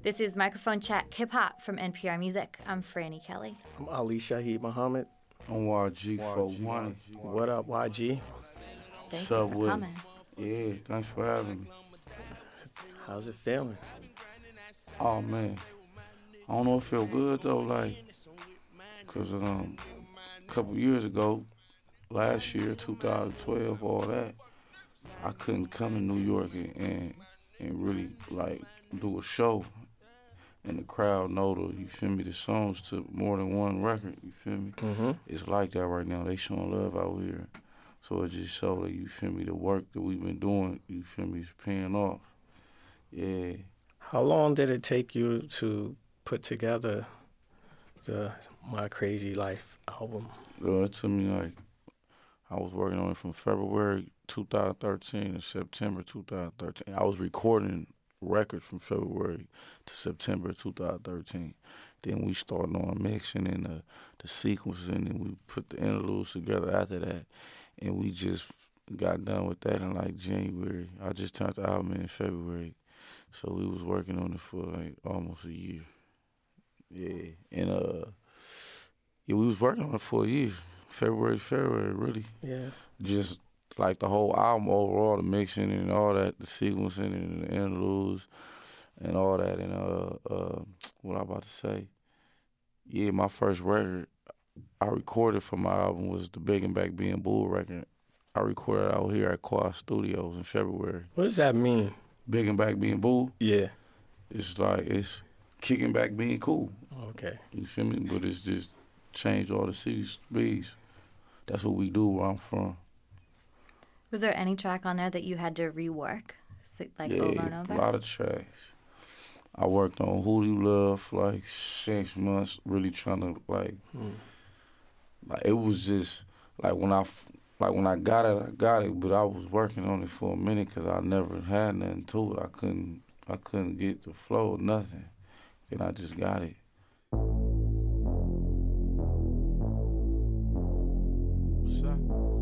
This is Microphone Check Hip Hop from NPR Music. I'm Franny Kelly. I'm Ali Shaheed Muhammad. I'm YG 420. What up, YG? Thank you for coming. Yeah, thanks for having me. How's it feeling? Oh, man. I don't know if it feel good, though, like, because a couple years ago, last year, 2012, all that, I couldn't come to New York and really, like, do a show. And the crowd know you feel me, the songs to more than one record, you feel me? Mm-hmm. It's like that right now. They showing love out here. So it just show that, you feel me, the work that we've been doing, you feel me, is paying off. Yeah. How long did it take you to put together the My Crazy Life album? It took me like, I was working on it from February 2013 to September 2013. I was recording records from February to September 2013. Then we started on mixing and the sequences, and then we put the interludes together after that. And we just got done with that in like January. I just turned the album in February. So we was working on it for like almost a year. Yeah. And we was working on it for a year. February, really. Yeah. Just like the whole album overall, the mixing and all that, the sequencing and the interludes and all that. And what I about to say? Yeah, my first record I recorded for my album was the Big and Back Being Bull record. I recorded out here at Quad Studios in February. What does that mean? Big and Back Being Bull? Yeah. It's like, it's kicking back being cool. Okay. You feel me? But it's just changed all the C's, B's. That's what we do where I'm from. Was there any track on there that you had to rework, like over and over? Yeah, a lot of tracks. I worked on Who Do You Love for like 6 months, really trying to like it was just like when I got it, but I was working on it for a minute because I never had nothing to it. I couldn't get the flow, nothing. Then I just got it. What's up?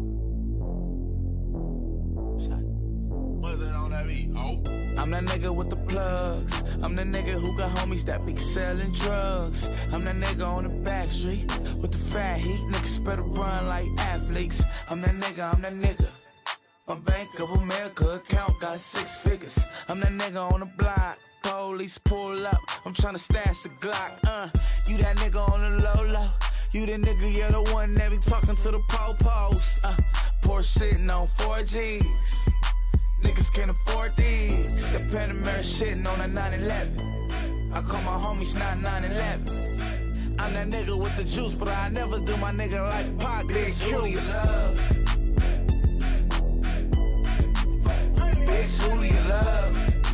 What's that on that beat? Oh. I'm that nigga with the plugs. I'm the nigga who got homies that be selling drugs. I'm that nigga on the back street with the fat heat. Niggas better run like athletes. I'm that nigga. My Bank of America account got 6 figures. I'm that nigga on the block. Police pull up. I'm tryna stash the Glock. You that nigga on the low. You the nigga, you're the one that be talking to the po-pos. Porsche sitting on 4Gs. Niggas can't afford these. The Panamera shitting on a 911. I call my homies 9911. I'm that nigga with the juice, but I never do my nigga like Pac. Bitch, who do you love? Bitch, who do you love?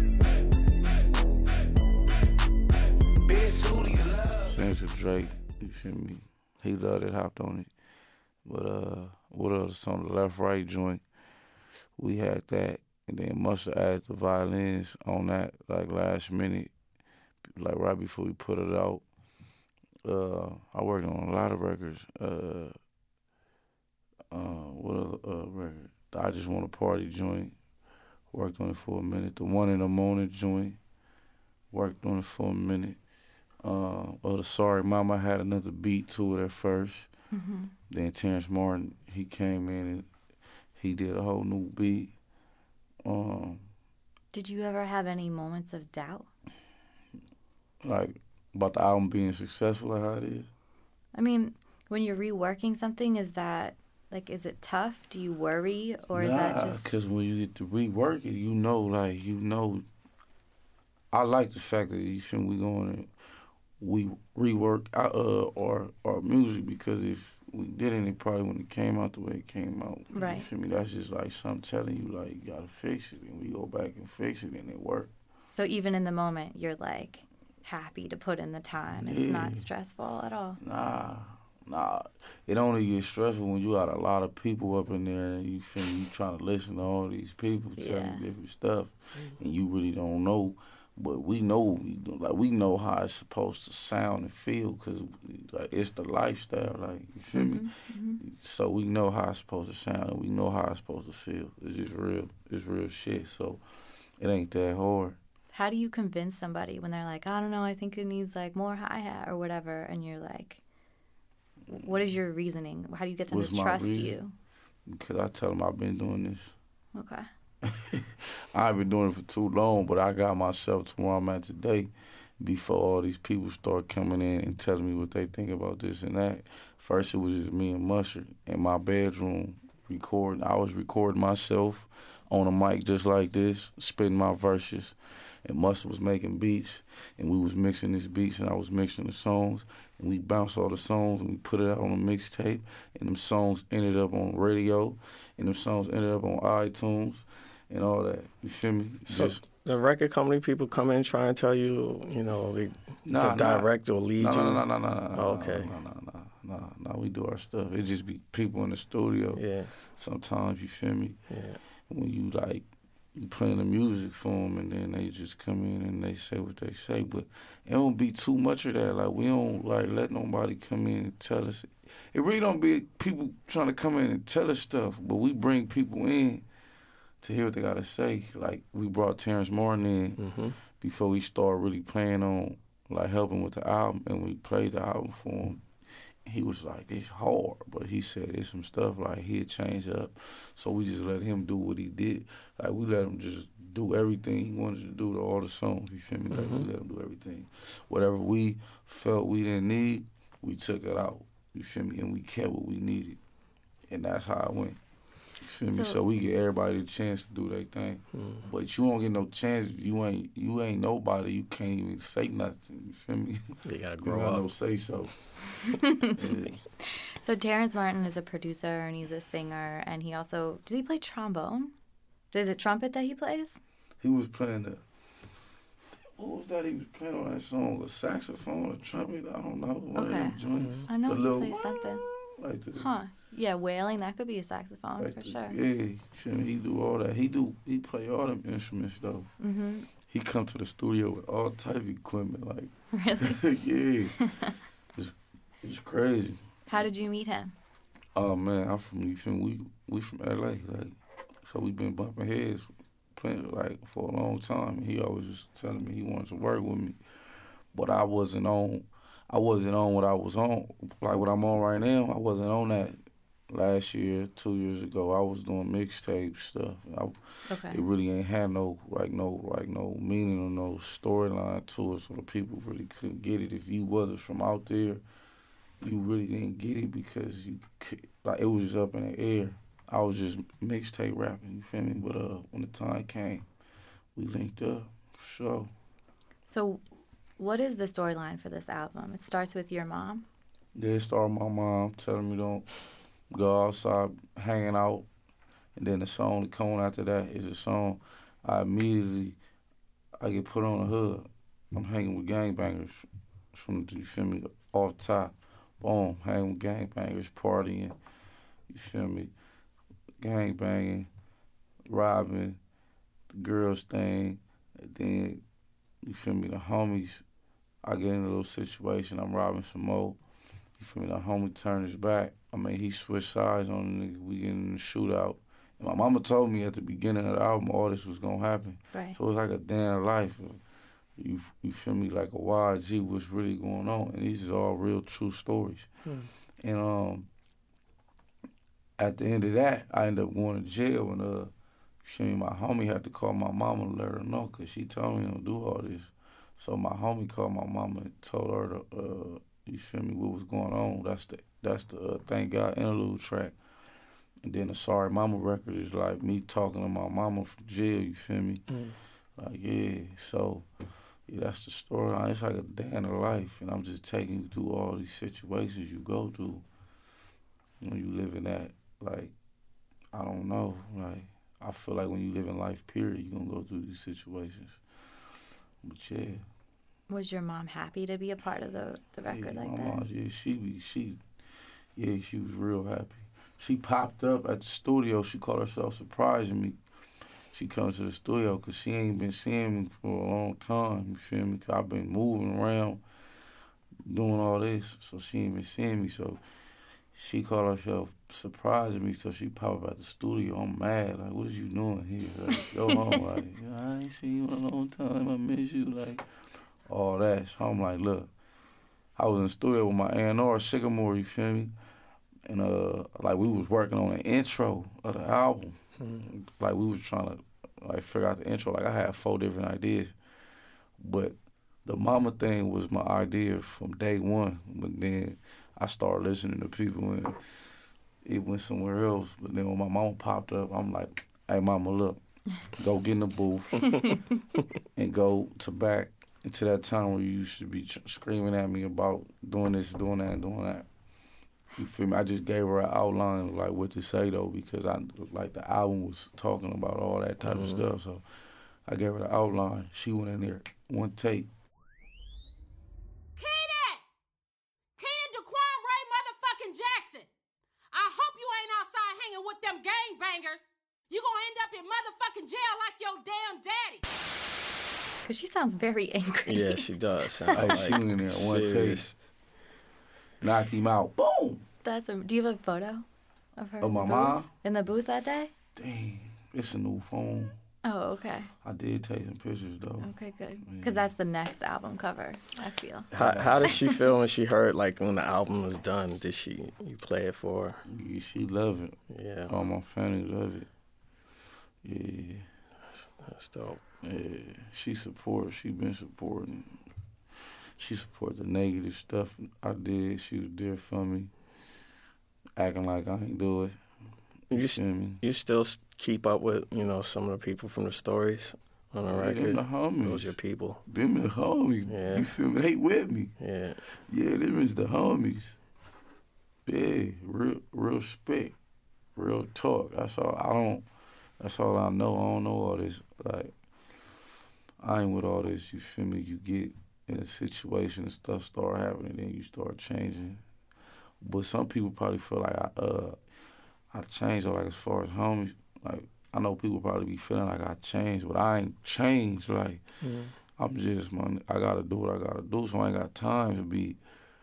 Bitch, who do you love? Same to Drake, you feel me? He loved it, hopped on it. But what else on the left right joint? We had that. And then Mustard added the violins on that, like last minute, like right before we put it out. I worked on a lot of records. What other record? The I Just Want to Party joint. Worked on it for a minute. The One in the Morning joint. Worked on it for a minute. The Sorry Mama had another beat to it at first. Mm-hmm. Then Terrence Martin, he came in and he did a whole new beat. Did you ever have any moments of doubt? Like, about the album being successful, like how it is? I mean, when you're reworking something, is it tough? Do you worry? Or is that just... because when you get to rework it, I like the fact that you feel we rework our music, because if we didn't, it probably wouldn't have came out the way it came out. Right. You feel me? That's just like something telling you, like, you gotta fix it. And we go back and fix it, and it worked. So even in the moment, you're, like, happy to put in the time. It's not stressful at all. Nah. It only gets stressful when you got a lot of people up in there and you feel me, you trying to listen to all these people telling you different stuff, and you really don't know. But we know how it's supposed to sound and feel, because like, it's the lifestyle, like, you feel me? Mm-hmm. So we know how it's supposed to sound and we know how it's supposed to feel. It's just real. It's real shit. So it ain't that hard. how do you convince somebody when they're like, I don't know, I think it needs like more hi-hat or whatever, and you're like, what is your reasoning? How do you get them to trust you? Because I tell them I've been doing this. Okay. I've been doing it for too long, but I got myself to where I'm at today before all these people start coming in and telling me what they think about this and that. First, it was just me and Mustard in my bedroom recording. I was recording myself on a mic just like this, spitting my verses, and Mustard was making beats, and we was mixing these beats, and I was mixing the songs, and we bounced all the songs, and we put it out on a mixtape, and them songs ended up on radio, and them songs ended up on iTunes, and all that. You feel me? So the record company people come in try and tell you, you know, the director or lead you? No. Okay. No, we do our stuff. It just be people in the studio. Yeah. Sometimes, you feel me? Yeah. When you playing the music for them, and then they just come in and they say what they say. But it don't be too much of that. Like, we don't let nobody come in and tell us. It really don't be people trying to come in and tell us stuff, but we bring people in to hear what they got to say. Like, we brought Terrence Martin in before we started really playing on, like, helping with the album, and we played the album for him. He was like, it's hard, but he said there's some stuff, like, he'd change up. So we just let him do what he did. Like, we let him just do everything he wanted to do to all the songs, you feel me? Like, we let him do everything. Whatever we felt we didn't need, we took it out, you feel me? And we kept what we needed. And that's how it went. You feel me? So we get everybody the chance to do their thing. But you don't get no chance if you ain't nobody. You can't even say nothing. You feel me? You gotta grow you up. No say so. So Terrence Martin is a producer and he's a singer, and he also, does he play trombone? Is it trumpet that he plays? He was playing what was that he was playing on that song? A saxophone, a trumpet? I don't know. One of them joints. I know he plays something. Like the, Yeah, wailing, that could be a saxophone like for sure. Yeah, he do all that. He play all them instruments though. He come to the studio with all type of equipment, like really. yeah. It's crazy. How did you meet him? Oh man, I'm from we from LA, like, so we been bumping heads playing, like, for a long time. And he always was telling me he wanted to work with me, but I wasn't on what I was on, like what I'm on right now. I wasn't on that last year, 2 years ago. I was doing mixtape stuff. It really ain't had no meaning or no storyline to it, so the people really couldn't get it. If you wasn't from out there, you really didn't get it because it was just up in the air. I was just mixtape rapping, you feel me? But when the time came, we linked up, for sure. So what is the storyline for this album? It starts with your mom? Yeah, it started with my mom telling me don't go outside hanging out. And then the song that comes after that is a song I get put on the hood. I'm hanging with gangbangers from, you feel me, off top. Boom, hanging with gangbangers, partying, you feel me, gangbanging, robbing, the girls thing, and then, you feel me, the homies, I get in a little situation, I'm robbing some more, you feel me, the homie turned his back, he switched sides on the nigga, we get in the shootout. And my mama told me at the beginning of the album all this was gonna happen. Right. So it was like a day in life. You feel me, like a YG, what's really going on. And these is all real true stories. And at the end of that, I ended up going to jail, and you feel me, my homie had to call my mama and let her know, because she told me don't do all this. So my homie called my mama and told her you feel me, what was going on. That's the Thank God interlude track. And then the Sorry Mama record is like me talking to my mama from jail, you feel me? Like, yeah, so yeah, that's the storyline. It's like a day in the life, and I'm just taking you through all these situations you go through when you live in that, like, I don't know, like, I feel like when you live in life, period, you're going to go through these situations. But yeah. Was your mom happy to be a part of the record like that? Mom, yeah, she was real happy. She popped up at the studio. She called herself surprising me. She comes to the studio because she ain't been seeing me for a long time, you feel me? Because I've been moving around, doing all this, so she ain't been seeing me. So she called herself surprising me, so she popped up at the studio. I'm mad. Like, what is you doing here? Like, go home. Like, I ain't seen you in a long time. I miss you. Like, all that. So I'm like, look, I was in the studio with my A&R, Sycamore, you feel me? And, like, we was working on an intro of the album. Like, we was trying to, like, figure out the intro. Like, I had 4 different ideas. But the mama thing was my idea from day one. But then I started listening to people and it went somewhere else. But then when my mama popped up, I'm like, hey, mama, look, go get in the booth and go to back into that time where you used to be screaming at me about doing this, doing that, and doing that. You feel me? I just gave her an outline of, like, what to say, though, because the album was talking about all that type of stuff. So I gave her the outline. She went in there, one take. Keenan Daquan Ray motherfucking Jackson. I hope you ain't outside hanging with them gangbangers. You gonna end up in motherfucking jail like your damn daddy. Because she sounds very angry. Yeah, she does. Sound Hey, like she went in there, one serious. take. Knock him out. Boom! Do you have a photo of her? Of my mom? In the booth that day? Dang, it's a new phone. Oh, okay. I did take some pictures, though. Okay, good. Because that's the next album cover, I feel. How did she feel when she heard, like, when the album was done? You play it for her? Yeah, she love it. Yeah. All my family love it. Yeah. That's dope. Yeah, she been supporting. She support the negative stuff I did. She was there for me, acting like I ain't do it. You feel me? You still keep up with, some of the people from the stories on the record? Them the homies. Those your people. Them the homies. Yeah. You feel me? They with me. Yeah. Yeah, them is the homies. Yeah, real respect, real talk. That's all I know. I don't know all this. Like, I ain't with all this. You feel me? You get in a situation and stuff start happening, then you start changing. But some people probably feel like I changed, or like as far as homies, like I know people probably be feeling like I changed, but I ain't changed. Like I'm just, I gotta do what I gotta do, so I ain't got time to be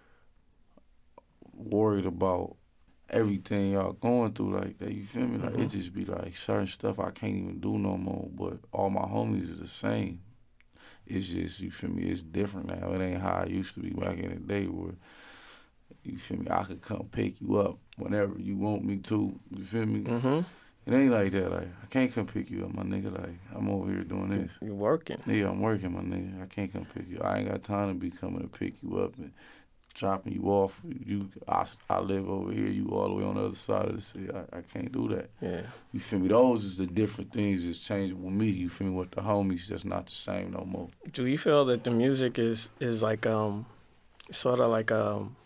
worried about everything y'all going through like that. You feel me? Like it just be like certain stuff I can't even do no more. But all my homies is the same. It's just, you feel me, it's different now. It ain't how it used to be back in the day where, you feel me, I could come pick you up whenever you want me to. You feel me? It ain't like that. Like, I can't come pick you up, my nigga. Like, I'm over here doing this. You working? Yeah, I'm working, my nigga. I can't come pick you up. I ain't got time to be coming to pick you up and dropping you off. I live over here, you all the way on the other side of the city. I can't do that. Yeah. You feel me? Those is the different things that's changing with me. You feel me? With the homies, that's not the same no more. Do you feel that the music is like sort of like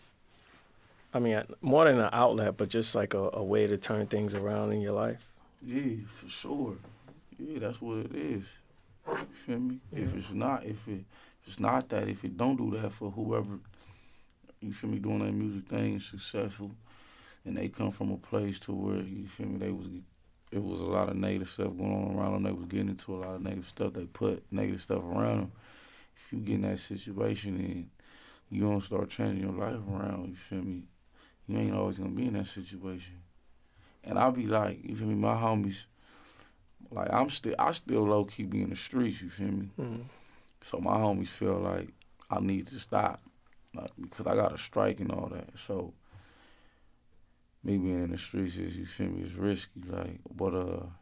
I mean, more than an outlet, but just like a way to turn things around in your life? Yeah, for sure. Yeah, that's what it is. You feel me? Yeah. If it's not that, if it don't do that for whoever, you feel me, doing that music thing is successful, and they come from a place to where, you feel me, it was a lot of negative stuff going on around them. They was getting into a lot of negative stuff. They put negative stuff around them. If you get in that situation and you gonna start changing your life around, you feel me, you ain't always gonna be in that situation. And I'll be like, you feel me, my homies, like I still low key be in the streets, you feel me? So my homies feel like I need to stop, like, because I got a strike and all that. So me being in the streets is, you feel me, is risky, like, but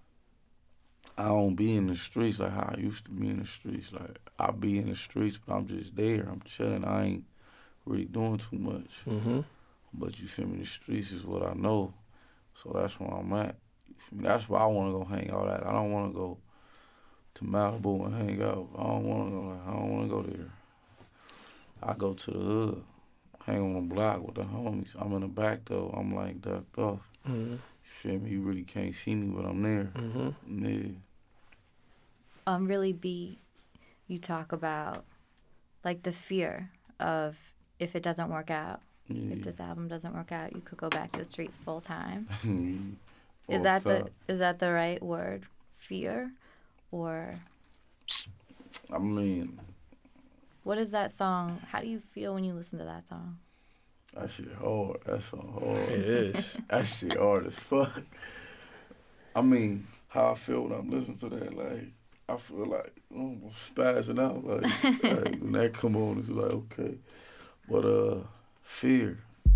I don't be in the streets like how I used to be in the streets. Like, I be in the streets, but I'm just there, I'm chilling, I ain't really doing too much. But you feel me, the streets is what I know. So that's where I'm at. You feel me? That's where I want to go hang out at. I don't want to go to Malibu and hang out. I don't want to go there. I go to the hood, hang on the block with the homies. I'm in the back though. I'm like ducked off. You feel me? You really can't see me, but I'm there. Yeah. Really B, you talk about like the fear of if it doesn't work out. Yeah. If this album doesn't work out, you could go back to the streets full time. Is that the right word? Fear? Or I mean, what is that song? How do you feel when you listen to that song? That shit hard. That song hard. It is. That shit hard as fuck. I mean, how I feel when I'm listening to that, like, I feel like I'm spazzing out. Like when that come on, it's like, okay. But fear.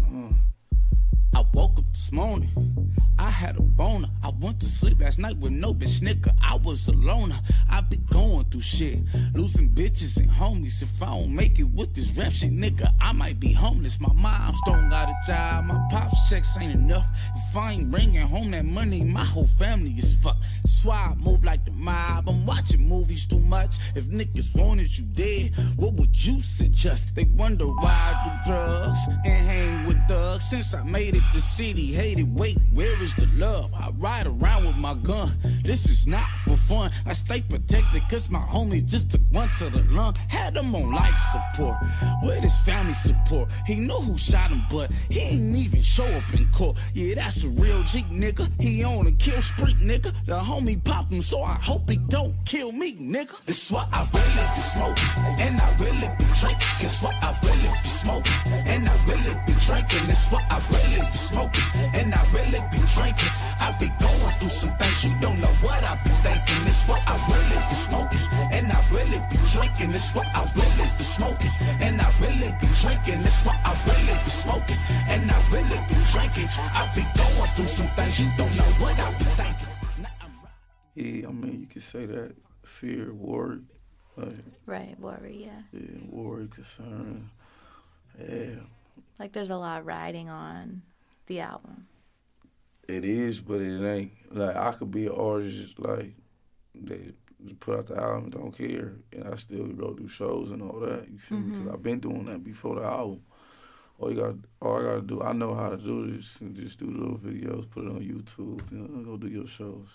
I woke up this morning, I had a boner. I went to sleep last night with no bitch nigga. I was a loner. I be going through shit, losing bitches and homies. If I don't make it with this rap shit, nigga, I might be homeless. My mom's don't got a job, my pop's checks ain't enough. If I ain't bringing home that money, my whole family is fucked. That's why I move like the mob. I'm watching movies too much. If niggas wanted you dead, what would you suggest? They wonder why I do drugs and hang with thugs. Since I made it, the city hated. Wait, where is the love? I ride around with my gun. This is not for fun. I stay protected cause my homie just took one to the lung. Had him on life support. Where his family support? He knew who shot him, but he ain't even show up in court. Yeah, that's a real G, nigga. He on a kill spree, nigga. The homie popped him, so I hope he don't kill me, nigga. This what I really be smoking, and I really be drinking. This what I really be smoking, and I really be drinking. This what I really be smoking, and I really be drinking. I be going through some things, you don't know what I be thinking. This what I really be smoking, and I really be drinking. This what I really be smoking, and I really be drinking. This what I really be smoking, and I really be drinking. I be going through some things, you don't know what I be thinking. Yeah, I mean, you could say that. Fear, worry. Right, worry, yeah. Yeah, worry, concern. Yeah. Like there's a lot riding on the album. It is, but it ain't. Like, I could be an artist, like, they put out the album, don't care, and I still go do shows and all that, you feel me? Because I've been doing that before the album. All I gotta do, I know how to do this, and just do little videos, put it on YouTube, go do your shows.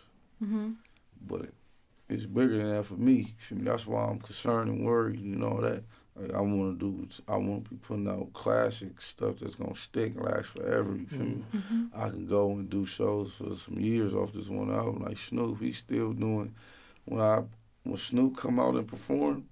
But it's bigger than that for me, you feel me? That's why I'm concerned and worried and all that. Like, I want to be putting out classic stuff that's going to stick and last forever, you feel me? I can go and do shows for some years off this one album. Like Snoop, he's still doing, when Snoop come out and perform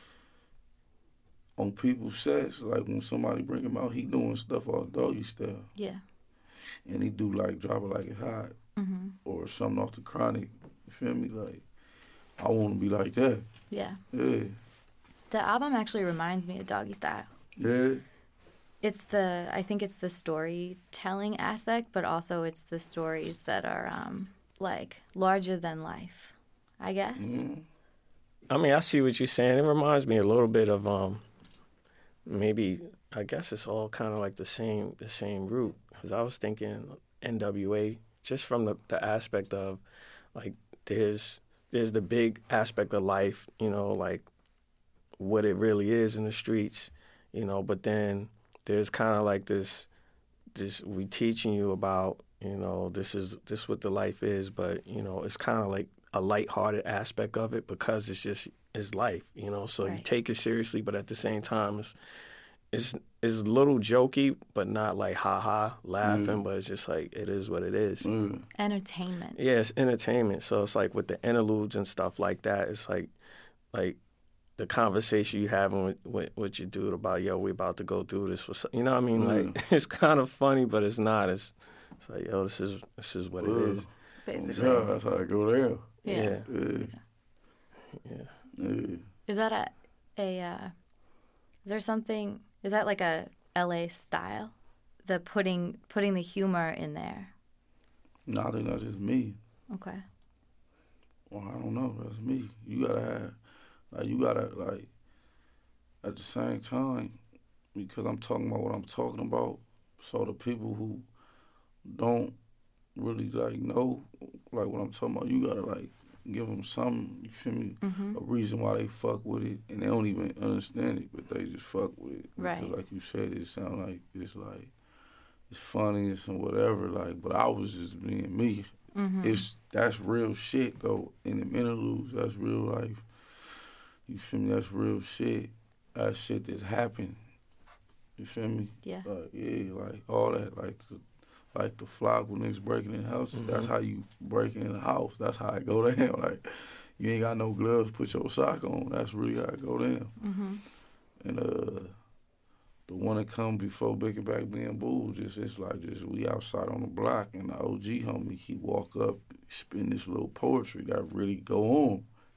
on people's sets, like when somebody bring him out, he doing stuff off Doggy Style. Yeah. And he do like Drop It Like It Hot or something off the Chronic, you feel me? Like, I want to be like that. Yeah. Yeah. The album actually reminds me of Doggy Style. Yeah. I think it's the storytelling aspect, but also it's the stories that are like larger than life, I guess. I mean, I see what you're saying. It reminds me a little bit of maybe, I guess it's all kind of like the same root. Because I was thinking NWA, just from the aspect of, like, there's the big aspect of life, like what it really is in the streets, but then there's kind of like this we teaching you about, this what the life is, but, it's kind of like a lighthearted aspect of it because it's life, so right. You take it seriously, but at the same time, it's a little jokey, but not like ha laughing, but it's just like it is what it is. Entertainment. Yeah, it's entertainment. So it's like with the interludes and stuff like that, it's like the conversation you having with your dude about, we about to go through this, you know what I mean? Like, it's kind of funny, but it's not. It's like, this is what it is. Basically. Yeah, that's how I go down. Yeah. Is that is that like a LA style? The putting the humor in there? No, I think that's just me. Okay. Well, I don't know. That's me. You gotta at the same time, because I'm talking about what I'm talking about, so the people who don't really, know, what I'm talking about, you gotta, give them something, you feel me? A reason why they fuck with it, and they don't even understand it, but they just fuck with it. Right. Because, like you said, it sounds like it's funny and some whatever, but I was just being me. That's real shit, though. In the interludes, that's real life. You feel me? That's real shit. That shit that's happened. You feel me? Yeah. All that, like the flock when niggas breaking in houses. That's how you break in the house. That's how it go down. You ain't got no gloves, put your sock on. That's really how it go down. And the one that come before Biggie Back being booed, just we outside on the block, and the OG homie, he walk up, spin this little poetry that really go on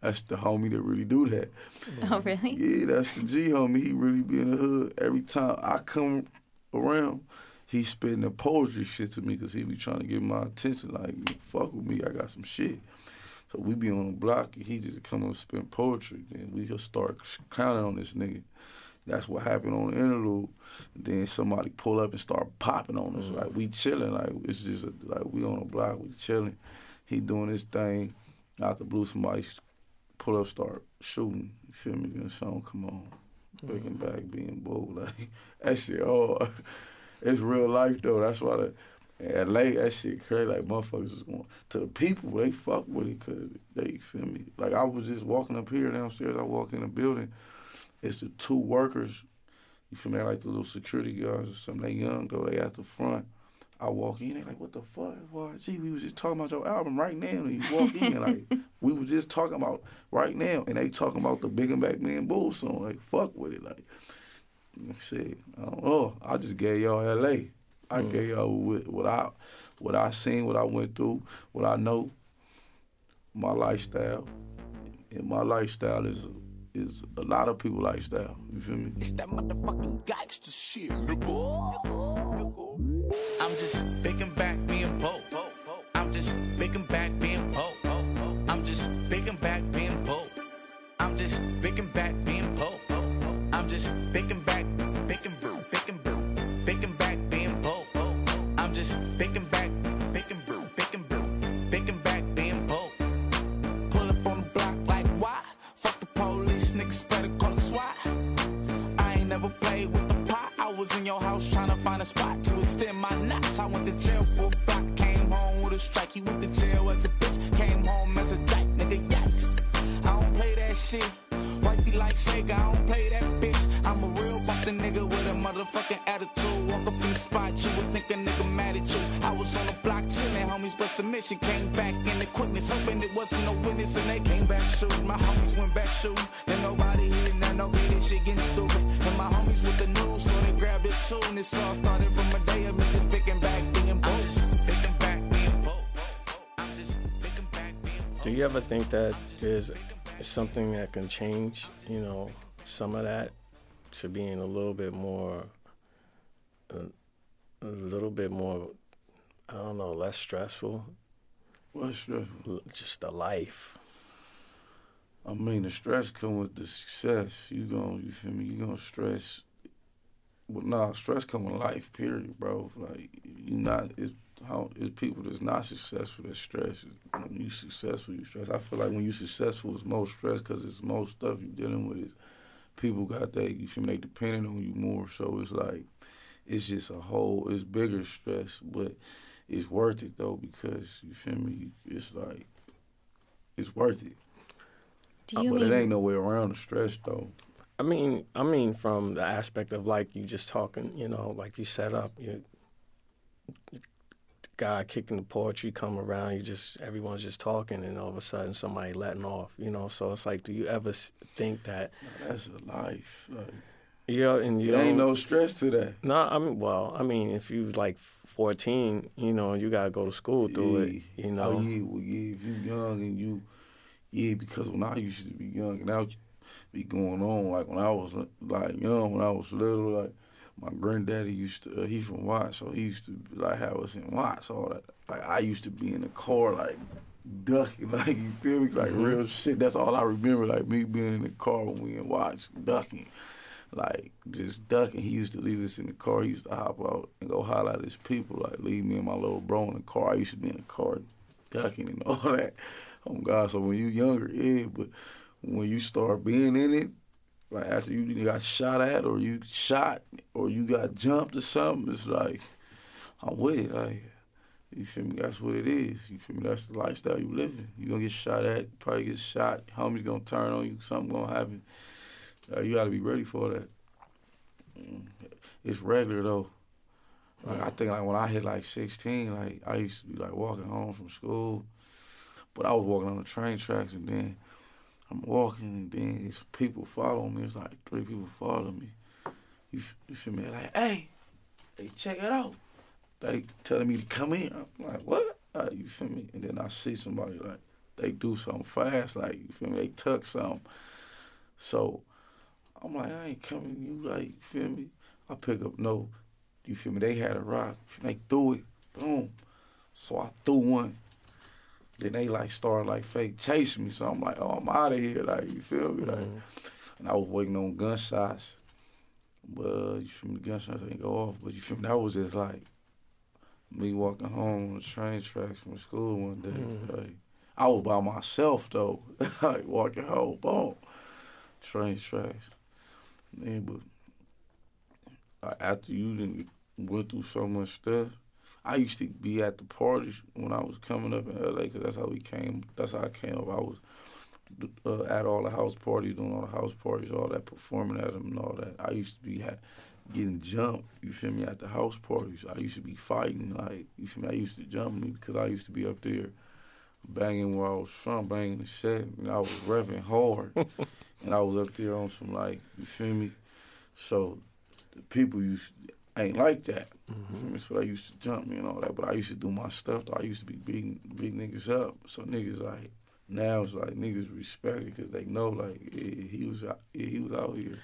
That's the homie that really do that. Oh, really? Yeah, that's the G homie. He really be in the hood. Every time I come around, he spitting the poetry shit to me because he be trying to get my attention. Like, fuck with me, I got some shit. So we be on the block and he just come up and spit poetry. Then we just start counting on this nigga. That's what happened on the interlude. Then somebody pull up and start popping on us. Like, we chilling. Like, it's just like we on the block, we chilling. He doing his thing. Out the blue, somebody pull up, start shooting. You feel me? Then the song come on. Breaking back, being bold. Like, that shit hard. It's real life, though. That's why LA, that shit crazy. Like, motherfuckers is going. To the people, they fuck with it because they, feel me? Like, I was just walking up here downstairs. I walk in the building. It's the two workers, you feel me, like the little security guards or something. They young, though, they at the front. I walk in, they like, what the fuck? Well, gee, we was just talking about your album right now. And you walk in, like, we was just talking about right now. And they talking about the Big and Back Man Bull song. Like, fuck with it. Like I said, I don't know. I just gave y'all L.A. I gave y'all what I seen, what I went through, what I know, my lifestyle. And my lifestyle is a lot of people's lifestyle. You feel me? It's that motherfucking gangster shit, nigga. I'm just picking back being bold. I'm just picking back being bold. I'm just picking back being bold. I'm just picking back being bold. I'm just picking back, picking back being bold. I'm just picking back, picking back being bold. Pull up on the block like why? Fuck the police, niggas better call it SWAT. I ain't never played with the pot. I was in your house trying to find a spot to extend my nuts. I went to jail for a block, came home with a strike. He went to jail as a bitch, came home as a dyke. Nigga, yikes. I don't play that shit. Wifey like Sega, I don't play that bitch. I'm a real fucking nigga with a motherfucking attitude. Walk up in the spot, you would think a nigga mad at you. I was on the block chillin', homies bust the mission. Came back in the quickness, hoping it wasn't no witness. And they came back shooting, my homies went back shooting. Then nobody hitting, and okay, this shit getting stupid. And my homies with the news, so they grabbed it too. And this all started from a day of me just picking back being bold. I'm just picking back being bold. I'm just picking back being bold. Do you ever think that there's something that can change, you know, some of that to being a little bit more, I don't know, less stressful? What's stressful? Just the life. I mean, the stress come with the success. You feel me? You gonna stress. Well, nah, stress come with life, period, bro. Like, it's people that's not successful that stress. When you successful, you stress. I feel like when you successful, it's more stress because it's more stuff you're dealing with. Is people got that, you feel me, they depending on you more. So it's like, it's just it's bigger stress, but it's worth it, though, because, you feel me, it's like, it's worth it. But it ain't no way around the stress, though. I mean, from the aspect of, like, you just talking, you know, like you set up, guy kicking the poetry come around, everyone's just talking, and all of a sudden somebody letting off, you know. So it's like, do you ever think that? No, that's a life. Like, and you ain't no stress to that. No, I mean, if you like 14, you know, you gotta go to school through it, you know. Oh yeah, well yeah, if you young and because when I used to be young and I would be going on, like when I was like young, when I was little, like. My granddaddy he's from Watts, so he used to like have us in Watts, all that. Like I used to be in the car, like ducking, like you feel me, like real shit. That's all I remember, like me being in the car when we in Watts, ducking, like just ducking. He used to leave us in the car. He used to hop out and go holler at his people, like leave me and my little bro in the car. I used to be in the car ducking and all that. Oh God, so when you younger, yeah, but when you start being in it. Like, after you got shot at or you shot or you got jumped or something, it's like, I'm with it. Like, you feel me? That's what it is. You feel me? That's the lifestyle you living. You going to get shot at, probably get shot, homie's going to turn on you, something going to happen. You got to be ready for that. It's regular, though. Like, I think, like, when I hit, like, 16, like, I used to be, like, walking home from school, but I was walking on the train tracks, and then I'm walking, and then these people follow me. It's like 3 people follow me. You feel me? They're like, hey, check it out. They telling me to come in. I'm like, what? You feel me? And then I see somebody like they do something fast, like, you feel me, they tuck something. So I'm like, I ain't coming, you like, you feel me? I pick up, no, you feel me, they had a rock, they threw it, boom. So I threw one. Then they like started like fake chasing me, so I'm like, oh, I'm out of here, like, you feel me? Like, and I was waiting on gunshots, but you feel me, the gunshots ain't go off, but you feel me, that was just like me walking home on the train tracks from school one day. Like, I was by myself though, like walking home, boom, train tracks. Man, but like, after you done went through so much stuff, I used to be at the parties when I was coming up in LA, because that's how I came up. I was at all the house parties, doing all the house parties, all that, performing at them and all that. I used to be getting jumped, you feel me, at the house parties. I used to be fighting, like, you feel me, I used to jump me because I used to be up there banging where I was from, banging the set, and I was repping hard. And I was up there on some, like, you feel me? So the people ain't like that. You feel me? So they used to jump me and all that. But I used to do my stuff, though. I used to be beating niggas up. So niggas, like, now it's like niggas respect it because they know, like, he was out here.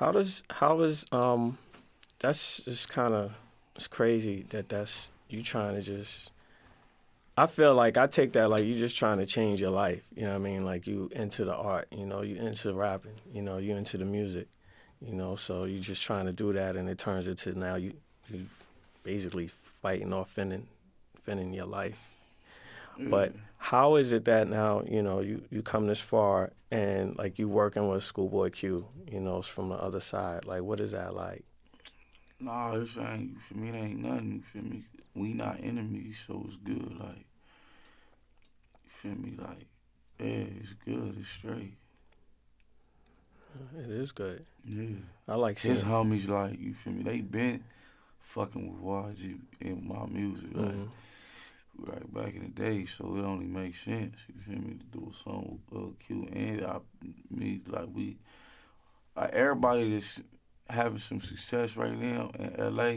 That's just kind of, it's crazy that's you trying to just, I feel like I take that like you just trying to change your life. You know what I mean? Like, you into the art, you know, you into rapping, you know, you into the music, you know, so you just trying to do that, and it turns into now you basically fighting or fending your life. But how is it that now, you know, you come this far and, like, you working with Schoolboy Q, you know, it's from the other side. Like, what is that like? Nah, it ain't, you feel me, it ain't nothing, you feel me? We not enemies, so it's good, like, you feel me, like, yeah, it's good, it's straight. It is good. Yeah. I like seeing his homies, like, you feel me, they been fucking with YG in my music, like, right back in the day, so it only makes sense, you feel me, to do a song with Q and everybody that's having some success right now in LA,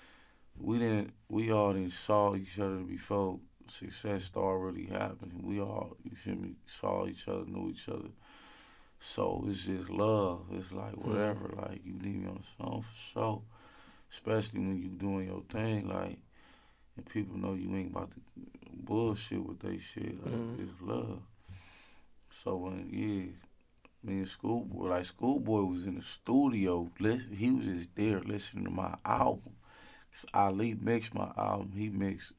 we all didn't saw each other before success started really happening. We all, you feel me, saw each other, knew each other. So it's just love. It's like whatever, like, you need me on the song for sure. Especially when you doing your thing, like, and people know you ain't about to bullshit with they shit. Like, it's love. So when, me and Schoolboy was in the studio. He was just there listening to my album. Ali mixed my album. He mixed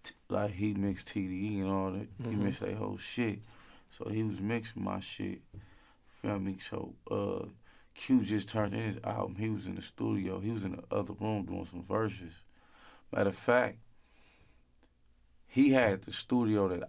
TDE and all that. He mixed that whole shit. So he was mixing my shit. Feel me? So Q just turned in his album. He was in the studio. He was in the other room doing some verses. Matter of fact, he had the studio that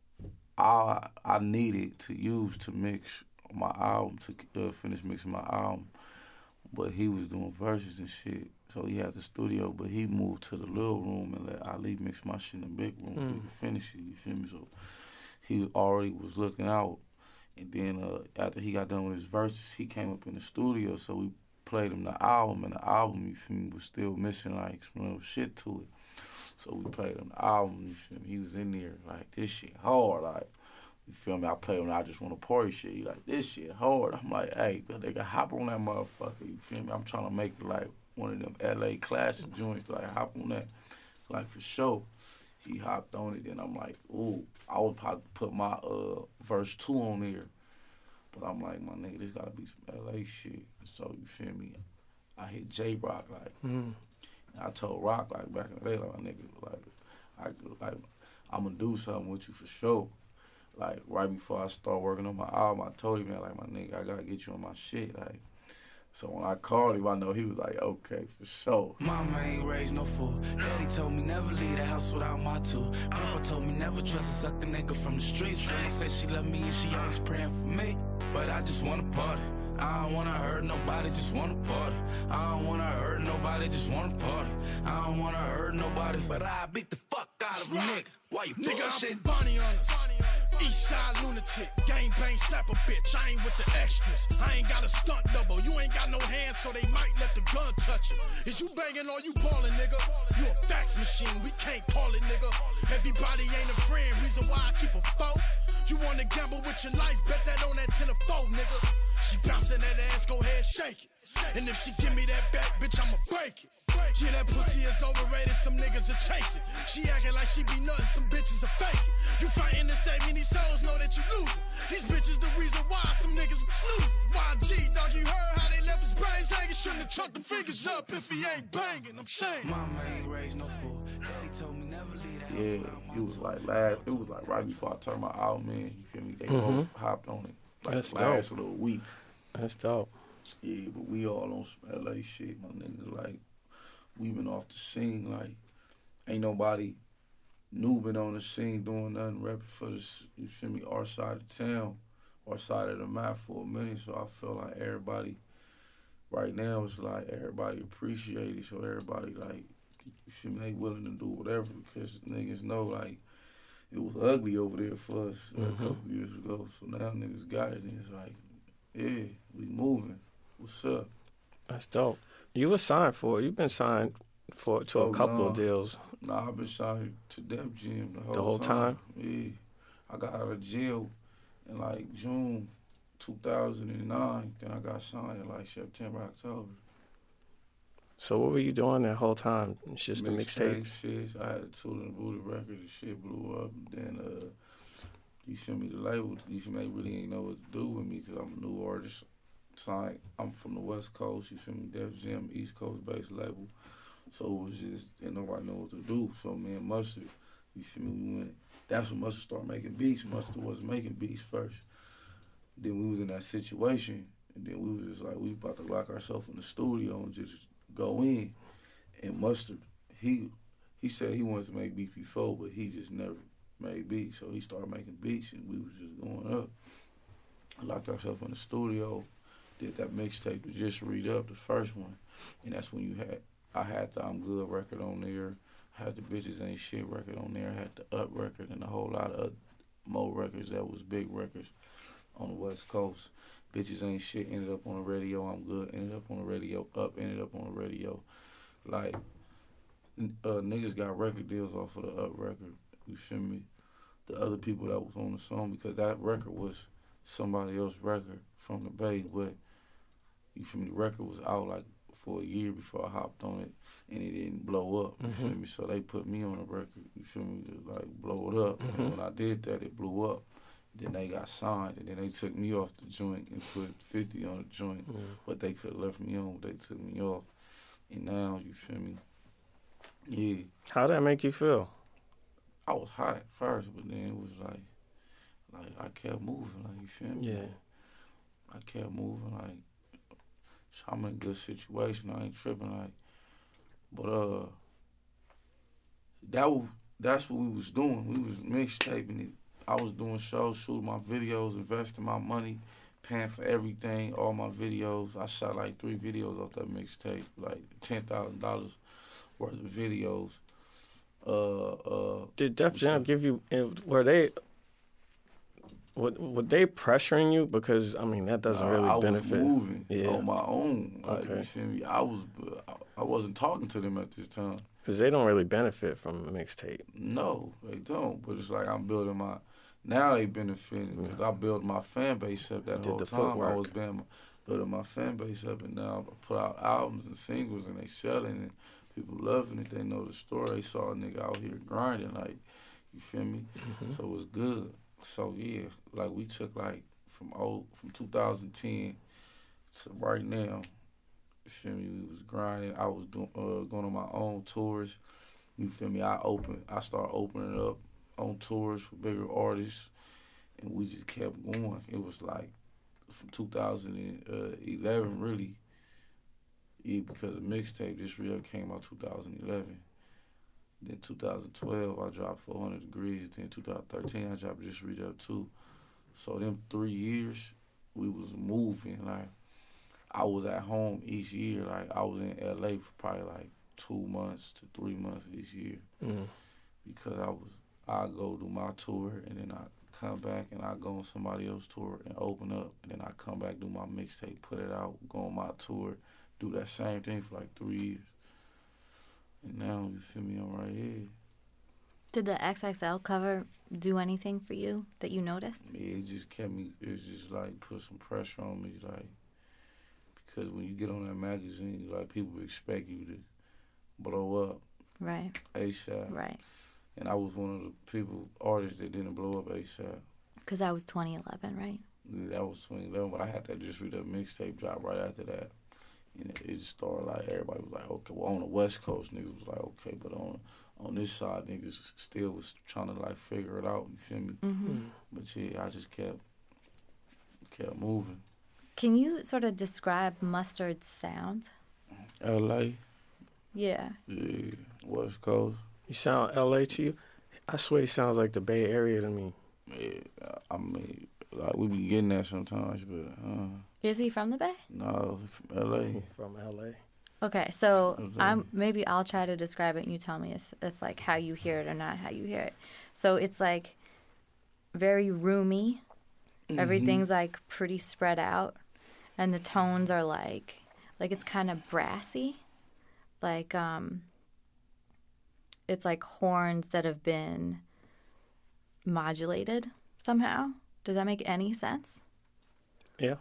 I needed to use to mix my album, to finish mixing my album. But he was doing verses and shit. So he had the studio, but he moved to the little room and let Ali mix my shit in the big room so he could finish it, you feel me? So he already was looking out. And then after he got done with his verses, he came up in the studio, so we played him the album, and the album, you feel me, was still missing, like, some little shit to it. So we played him the album, you feel me? He was in there, like, this shit hard, like, you feel me? I played him, I just want to party shit. He like, this shit hard. I'm like, hey, they got hop on that motherfucker, you feel me? I'm trying to make it like one of them LA classic joints, like, hop on that, like, for sure. He hopped on it, then I'm like, ooh, I was about to put my verse 2 on there. But I'm like, my nigga, this gotta be some LA shit. So, you feel me? I hit J-Rock, like, and I told Rock, like, back in the day, like, my nigga, I'm gonna do something with you for sure. Like, right before I start working on my album, I told him, man, like, my nigga, I gotta get you on my shit, like. So when I called him, I know he was like, okay, for sure. Mama ain't raised no fool. Daddy told me never leave the house without my tool. Papa told me never trust a sucker nigga from the streets. Grandma said she love me and she always praying for me. But I just wanna party. I don't wanna hurt nobody, just wanna party. I don't wanna hurt nobody, just wanna party. I don't wanna hurt nobody, but I beat the fuck out of a nigga. Why you nigga shit bunny on us? Eastside lunatic, gang bang, slap a bitch. I ain't with the extras. I ain't got a stunt double. You ain't got no hands, so they might let the gun touch it. Is you banging or you ballin', nigga? You a fax machine, we can't call it, nigga. Everybody ain't a friend, reason why I keep a foe. You wanna gamble with your life, bet that on that 10 or 4, nigga. She bouncing that ass, go ahead, shake it. And if she give me that back, bitch, I'ma break it. Yeah, that pussy is overrated, some niggas are chasing. She acting like she be nothing, some bitches are faking. You fighting to save me, these souls know that you losing. These bitches the reason why some niggas be snoozing. YG, dog, you heard how they left his brains hanging. Shouldn't have chucked them fingers up if he ain't banging, I'm saying. Mama ain't raised no fool. Daddy told me never leave the house. Yeah, it was like right before I turned my album in, you feel me? They both hopped on it. Like That's last dope. little week. That's dope. Yeah, but we all on some LA shit, my nigga. Like, we been off the scene. Like, ain't nobody new been on the scene doing nothing, rapping for this, you feel me, our side of town, our side of the map for a minute. So I feel like everybody, right now, it's like everybody appreciate it. So everybody, like, you feel me, they willing to do whatever because niggas know, like, it was ugly over there for us a couple years ago. So now niggas got it, and it's like, yeah, we moving. What's up? That's dope. You were signed for it. You've been signed to a couple of deals. Nah, I've been signed to Def Jam The whole time? Yeah. I got out of jail in like June 2009. Then I got signed in like September, October. So what were you doing that whole time? It's just the mixtape? Shit. I had a Tool and Buddha record and shit blew up. Then, you feel me, the label, you feel me, they really ain't know what to do with me because I'm a new artist. Signed, I'm from the West Coast, you feel me, Def Jam, East Coast based label. So it was just, didn't nobody know what to do. So me and Mustard, you feel me, we went, that's when Mustard started making beats. Mustard wasn't making beats first. Then we was in that situation, and then we was just like, we about to lock ourselves in the studio and just go in. And Mustard, he said he wanted to make beats before, but he just never made beats. So he started making beats, and we was just going up. Locked ourselves in the studio. Did that mixtape to Just Read Up, the first one. And that's when I had the I'm Good record on there. I had the Bitches Ain't Shit record on there. I had the Up record and a whole lot of more records that was big records on the West Coast. Bitches Ain't Shit ended up on the radio. I'm Good ended up on the radio. Up ended up on the radio. Like, niggas got record deals off of the Up record. You feel me? The other people that was on the song, because that record was somebody else's record from the Bay, but you feel me, the record was out like for a year before I hopped on it, and it didn't blow up, you feel me, so they put me on the record, you feel me, to like blow it up, and when I did that, it blew up. Then they got signed, and then they took me off the joint and put 50 on the joint, but they could have left me on, but they took me off, and now, you feel me, yeah. How'd that make you feel? I was hot at first, but then it was like I kept moving, like, you feel me? Yeah. I kept moving, like, I'm in a good situation, I ain't tripping, like, but, that's what we was doing. We was mixtaping it. I was doing shows, shooting my videos, investing my money, paying for everything, all my videos. I shot like 3 videos off that mixtape, like $10,000 worth of videos. Did Def Jam give you, were they pressuring you? Because, I mean, that doesn't really benefit. I was moving yeah. on my own. Like, okay. You feel me? I wasn't talking to them at this time. Because they don't really benefit from a mixtape. No, they don't. But it's like I'm building my, now they benefiting because I built my fan base up that whole time. Footwork. I was building my fan base up, and now I put out albums and singles, and they selling it. People loving it. They know the story. They saw a nigga out here grinding, like, you feel me? So it was good. So yeah, like we took like from 2010 to right now. You feel me? We was grinding. I was doing going on my own tours. You feel me? I started opening up on tours for bigger artists, and we just kept going. It was like from 2011 really. Yeah, because the mixtape Just Real came out 2011. Then 2012, I dropped 400 Degrees. Then 2013, I dropped Just Read Up too. So them 3 years, we was moving. Like, I was at home each year. Like, I was in LA for probably like 2 months to 3 months each year. Because I go do my tour, and then I come back and I go on somebody else's tour and open up, and then I come back, do my mixtape, put it out, go on my tour, do that same thing for like 3 years. And now, you feel me, I'm right here. Did the XXL cover do anything for you that you noticed? Yeah, it just kept me, it just like put some pressure on me, like, because when you get on that magazine, like, people expect you to blow up. Right. ASAP. Right. And I was one of the artists that didn't blow up ASAP. Because that was 2011, right? Yeah, that was 2011, but I had to just read that mixtape drop right after that. And it just started like, everybody was like, okay, well, on the West Coast, niggas was like, okay, but on this side, niggas still was trying to, like, figure it out, you feel me? Mm-hmm. But, yeah, I just kept moving. Can you sort of describe Mustard's sound? L.A.? Yeah. Yeah, West Coast. You sound L.A. to you? I swear he sounds like the Bay Area to me. Yeah, I mean, like, we be getting that sometimes, but, Is he from the Bay? no, he from L.A. From L.A. Okay, so maybe I'll try to describe it and you tell me if it's like how you hear it or not how you hear it. So it's like very roomy. Mm-hmm. Everything's like pretty spread out, and the tones are like it's kind of brassy. Like it's like horns that have been modulated somehow. Does that make any sense? Yeah.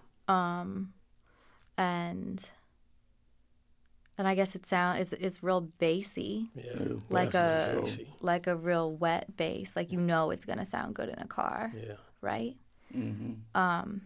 And I guess it's real bassy. Yeah. Like a real wet bass. Like, you know it's gonna sound good in a car. Yeah. Right? Mm-hmm.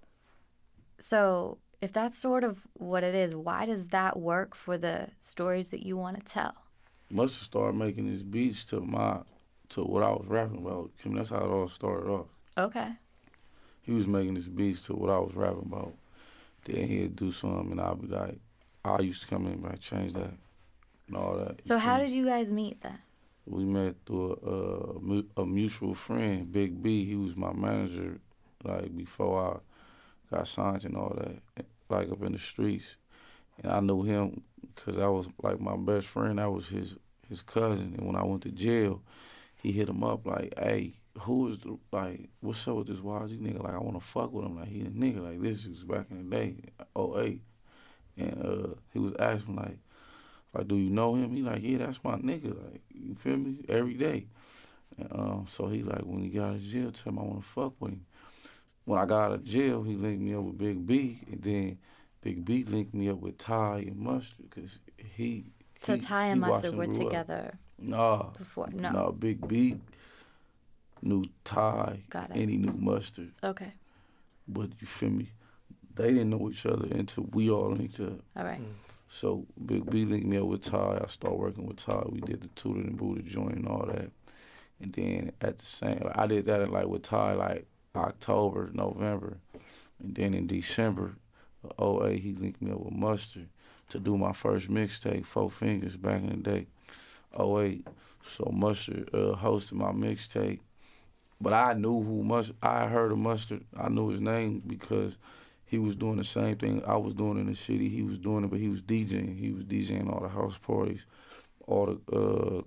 So if that's sort of what it is, why does that work for the stories that you want to tell? Must have started making his beats to what I was rapping about. I mean, that's how it all started off. Okay. He was making his beats to what I was rapping about. Then he'd do something, and I'd be like, I used to come in and like, change that and all that. So how did you guys meet then? We met through a mutual friend, Big B. He was my manager, like, before I got signed and all that, like, up in the streets. And I knew him because I was, like, my best friend. I was his cousin. And when I went to jail, he hit him up like, hey, who is what's up with this YG nigga? Like, I want to fuck with him. Like, he a nigga. Like, this was back in the day, 2008. And he was asking, like, do you know him? He like, yeah, that's my nigga. Like, you feel me? Every day. And so he like, when he got out of jail, tell him I want to fuck with him. When I got out of jail, he linked me up with Big B, and then Big B linked me up with Ty and Mustard, because So Ty and Mustard were together before? No, Big B knew Ty, and he knew Mustard. Okay. But you feel me? They didn't know each other until we all linked up. All right. So Big B linked me up with Ty. I started working with Ty. We did the Tooted and Booted joint and all that. And then at the same, I did that with Ty like October, November. And then in December of 2008, he linked me up with Mustard to do my first mixtape, 4 Fingers, back in the day, 2008. So Mustard hosted my mixtape. But I knew I heard of Mustard. I knew his name because he was doing the same thing I was doing in the city. He was doing it, but he was DJing. He was DJing all the house parties, all the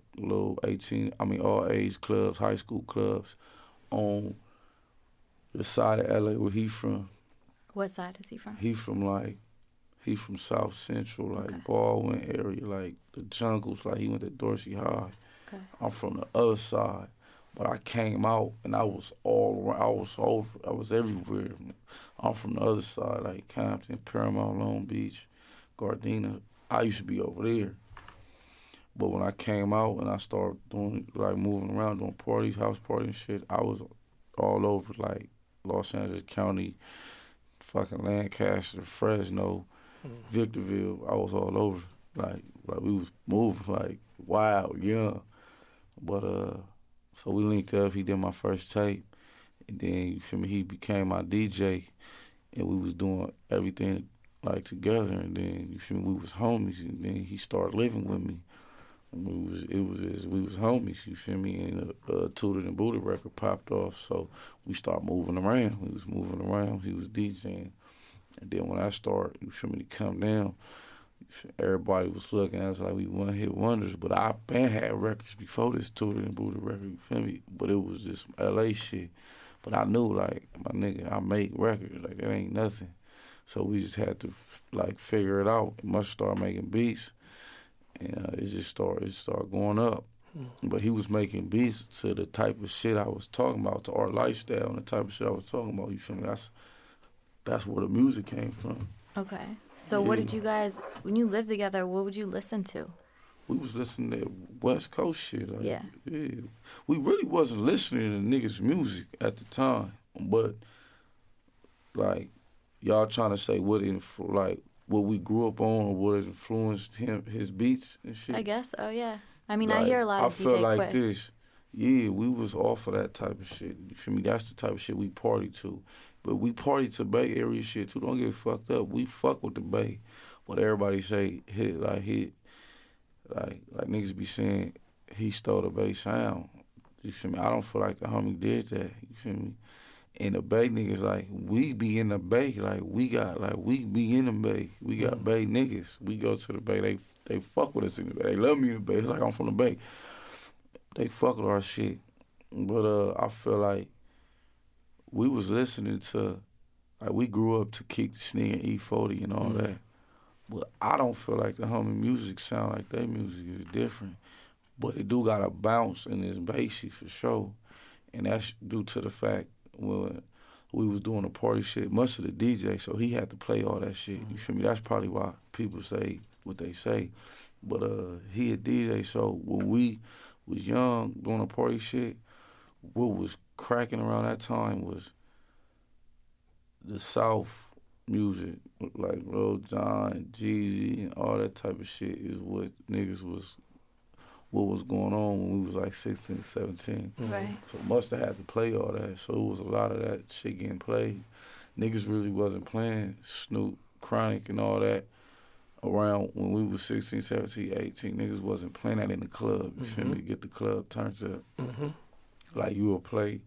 all age clubs, high school clubs on the side of LA where he from. What side is he from? He from South Central, like Baldwin area, like the jungles. Like, he went to Dorsey High. Okay. I'm from the other side. But I came out, and I was all around. I was everywhere. I'm from the other side, like Compton, Paramount, Long Beach, Gardena. I used to be over there. But when I came out and I started doing, like, moving around, doing parties, house parties and shit, I was all over, like, Los Angeles County, fucking Lancaster, Fresno, Victorville. I was all over. Like we was moving, like, wild, young. But, so we linked up. He did my first tape, and then, you feel me, he became my DJ, and we was doing everything, like, together. And then, you feel me, we was homies, and then he started living with me. And we was homies, you feel me, and a Tooted and Booted record popped off, so we started moving around. We was moving around. He was DJing, and then when I started, you feel me, to come down, everybody was looking at us like we one-hit wonders, but I been had records before this Tooted and Booted record, you feel me? But it was just LA shit. But I knew, like, my nigga, I make records. Like, that ain't nothing. So we just had to, like, figure it out. Must start making beats. And it just started going up. But he was making beats to the type of shit I was talking about, to our lifestyle and the type of shit I was talking about. You feel me? That's where the music came from. Okay. So what did you guys, when you lived together, what would you listen to? We was listening to West Coast shit. Like, yeah. We really wasn't listening to niggas' music at the time. But, like, y'all trying to say what we grew up on or what influenced his beats and shit? I guess, yeah. I mean, like, I hear a lot of DJ Quick. I feel like this. Yeah, we was off of that type of shit. You feel me? That's the type of shit we party to. But we party to Bay Area shit, too. Don't get fucked up. We fuck with the Bay. What everybody say, hit. Like niggas be saying, he stole the Bay sound. You feel me? I don't feel like the homie did that. You feel me? And the Bay niggas, like, we be in the Bay. Like, we be in the Bay. We got Bay niggas. We go to the Bay. They fuck with us in the Bay. They love me in the Bay. It's like I'm from the Bay. They fuck with our shit. But I feel like we was listening to, like, we grew up to Keek the Sneak and E40 and all that. But I don't feel like the homie music sound like their music is different. But it do got a bounce in this bassy for sure. And that's due to the fact when we was doing the party shit, much of the DJ, so he had to play all that shit. You feel me? That's probably why people say what they say. But he a DJ, so when we was young doing the party shit, what was cracking around that time was the South music, like Lil Jon, Jeezy, and all that type of shit is what what was going on when we was like 16, 17. Right. So must have had to play all that. So it was a lot of that shit getting played. Niggas really wasn't playing Snoop, Chronic, and all that around when we was 16, 17, 18. Niggas wasn't playing that in the club. You feel me? Get the club turned up. Like, you would play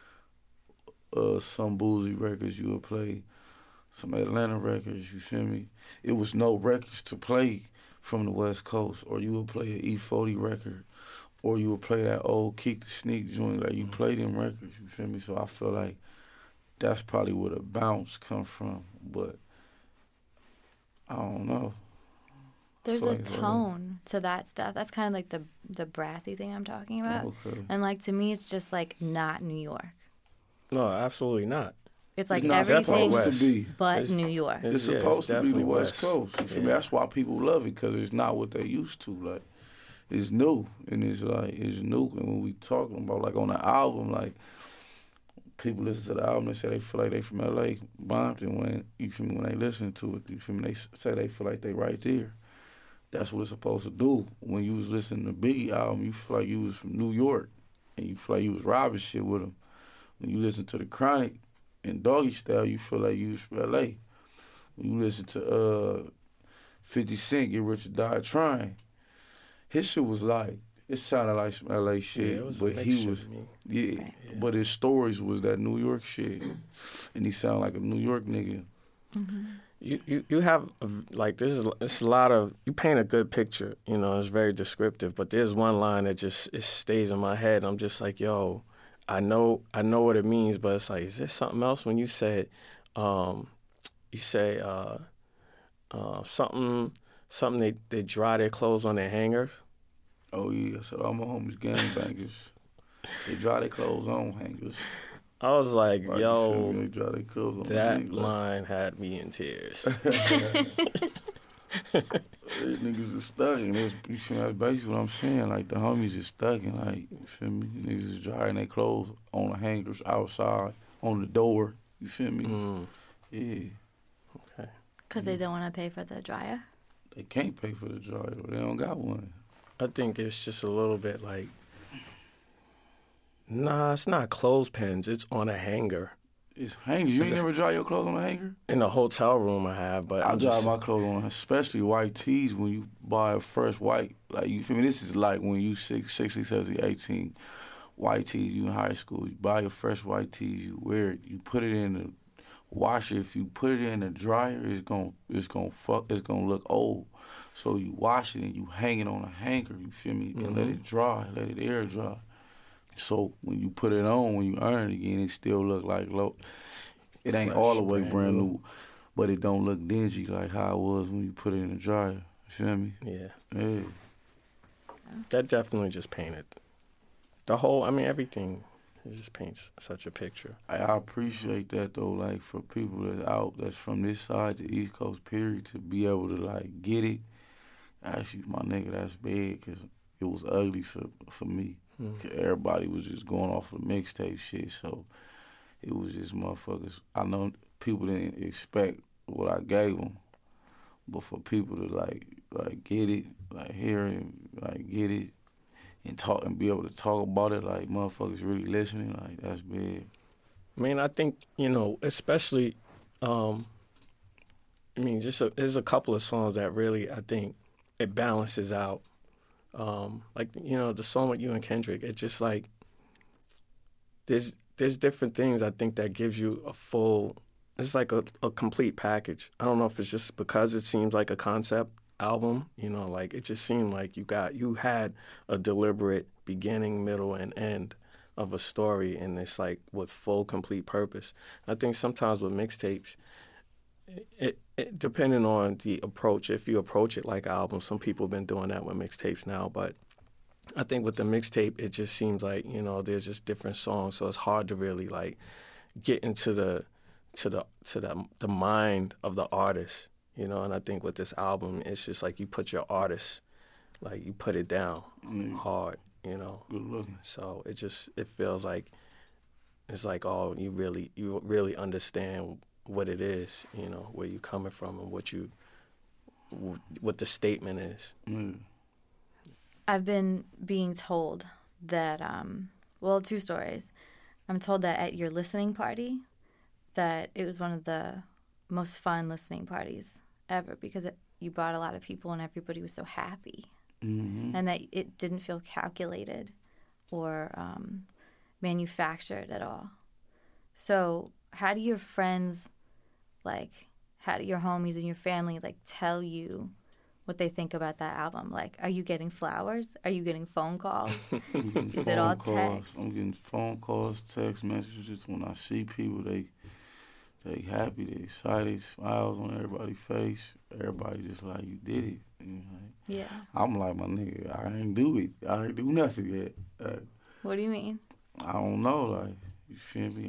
some Boozy records, you would play some Atlanta records, you feel me? It was no records to play from the West Coast, or you would play an E40 record, or you would play that old Keek the Sneak joint, like you play them records, you feel me? So I feel like that's probably where the bounce come from, but I don't know. There's a tone to that stuff. That's kind of like the brassy thing I'm talking about. Okay. And like, to me, it's just like not New York. No, absolutely not. It's like It's everything supposed to be. but New York. It's supposed to be the West West. Coast. You feel me? That's why people love it, because it's not what they used to. Like, it's new, and it's new. And when we talking about, like, on the album, like, people listen to the album, they say they feel like they from L.A., Bompton, when, you feel me, when they listen to it, you feel me, they say they feel like they right there. That's what it's supposed to do. When you was listening to Biggie album, you feel like you was from New York, and you feel like you was robbing shit with him. When you listen to the Chronic and Doggy Style, you feel like you was from L.A. When you listen to 50 Cent, Get Rich or Die Trying, his shit was like, it sounded like some L.A. shit, Yeah, it was but he was, but his stories was that New York shit, and he sounded like a New York nigga. You have, like, there's a lot of, you paint a good picture, you know, it's very descriptive, but there's one line that it stays in my head, and I'm just like, yo, I know what it means, but it's like, is there something else when you said, something they dry their clothes on their hanger? Oh yeah, I said all my homies gangbangers. They dry their clothes on hangers. I was like, Right, yo, they dry their clothes on that hangers. line had me in tears. These niggas is stuck, and you feel me? That's basically what I'm saying. Like, the homies is stuck, and, like, you feel me? Niggas is drying their clothes on the hangers outside, on the door. You feel me? Yeah. Okay. Because they don't want to pay for the dryer. They can't pay for the dryer. They don't got one. I think it's just a little bit like, nah, it's not clothespins. It's on a hanger. It's hangers. You ain't never dry your clothes on a hanger? In the hotel room I have, but I dry my clothes on, especially white tees when you buy a fresh white. Like, you feel me? This is like when you 16, 17, 18, white tees, you in high school. You buy your fresh white tees, you wear it, you put it in the washer. If you put it in the dryer, it's gonna look old. So you wash it and you hang it on a hanger, you feel me? And let it dry, let it air dry. So when you put it on, when you earn it again, it still look like low. It ain't all the way brand new, but it don't look dingy like how it was when you put it in the dryer. You feel me? Yeah. Yeah. That definitely just painted the whole. I mean, everything. It just paints such a picture. I appreciate that though. Like for people that's out, that's from this side to East Coast, period, to be able to like get it. Actually, my nigga, that's big because it was ugly for me. Everybody was just going off of the mixtape shit, so it was just motherfuckers. I know people didn't expect what I gave them, but for people to like get it, like hear it, like get it, and talk and be able to talk about it, like motherfuckers really listening, like that's big. I mean, I think, you know, especially, I mean, there's a couple of songs that really, I think, it balances out. Like, you know, the song with you and Kendrick, it's just like, there's different things I think that gives you a full, it's like a complete package. I don't know if it's just because it seems like a concept album, you know, like it just seemed like you had a deliberate beginning, middle, and end of a story, and it's like with full, complete purpose. I think sometimes with mixtapes, it depending on the approach, if you approach it like albums, some people have been doing that with mixtapes now, but I think with the mixtape, it just seems like, you know, there's just different songs, so it's hard to really like get into the mind of the artist, you know. And I think with this album, it's just like you put your artist, like you put it down hard, you know. Good looking. So it feels like it's like, oh, you really understand what it is, you know, where you're coming from and what the statement is. I've been being told that, well, two stories. I'm told that at your listening party, that it was one of the most fun listening parties ever because you brought a lot of people and everybody was so happy. Mm-hmm. And that it didn't feel calculated or manufactured at all. So how do your friends, how do your homies and your family, tell you what they think about that album? Like, are you getting flowers? Are you getting phone calls? Is it all text? I'm getting phone calls, text messages. When I see people, they happy, they excited, smiles on everybody's face. Everybody just like, you did it. Yeah. I'm like, my nigga, I ain't do it. I ain't do nothing yet. What do you mean? I don't know, like, you feel me?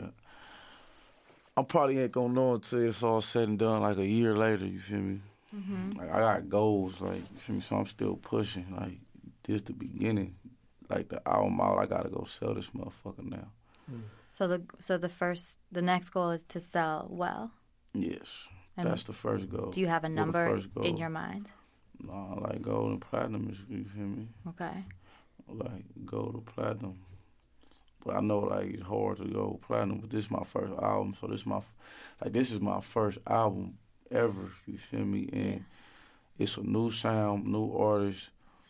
I probably ain't gonna know until it's all said and done, like a year later, you feel me? Mm-hmm. Like, I got goals, like, you feel me? So I'm still pushing, like, this the beginning. Like, the album out, I gotta go sell this motherfucker now. So the next goal is to sell well? Yes. And that's the first goal. Do you have a number in your mind? Nah, like gold and platinum is, you feel me? Okay. Like gold or platinum. But I know like it's hard to go platinum, but this is my first album, so this is my first album ever, you feel me? And it's a new sound, new artist.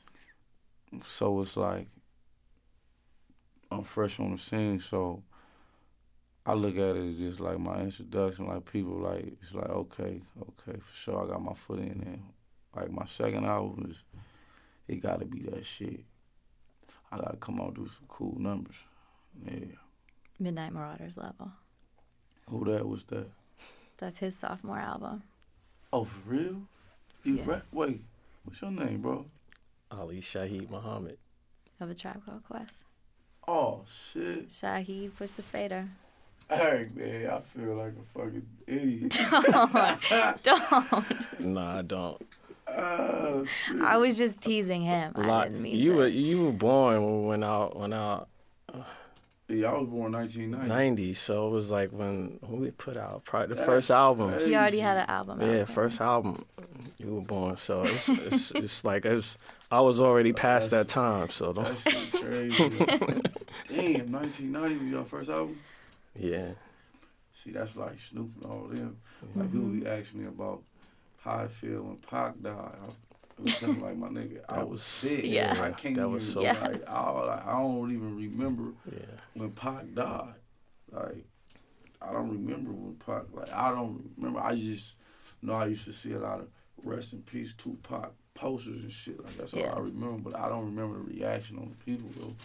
So it's like I'm fresh on the scene, so I look at it as just like my introduction, like people like, it's like, okay, for sure, I got my foot in there. Like my second album it gotta be that shit. I gotta come out and do some cool numbers. Yeah. Midnight Marauders level. Who that was that? That's his sophomore album. Oh, for real? Wait, what's your name, bro? Ali Shaheed Muhammad. Of A Tribe Called Quest. Oh, shit. Shaheed, push the fader. Hey, man, I feel like a fucking idiot. Don't. Nah, I don't. I was just teasing him. I didn't mean you were born when we went out. Yeah, I was born 1990. 90, so it was like when we put out probably the first album. Crazy. He already had an album out. Yeah, first album. You were born, so it's like I was already past that time. So that shit crazy. Damn, 1990 was your first album? Yeah. See, that's like Snoop and all them. Like people be asking me about how I feel when Pac died. It was something like, my nigga, I was sick. Yeah. I can't that even, was so like, I don't even remember when Pac died. Like, I don't remember when Pac, I don't remember. I just know I used to see a lot of rest in peace Tupac posters and shit. Like, that's all I remember. But I don't remember the reaction on the people, though.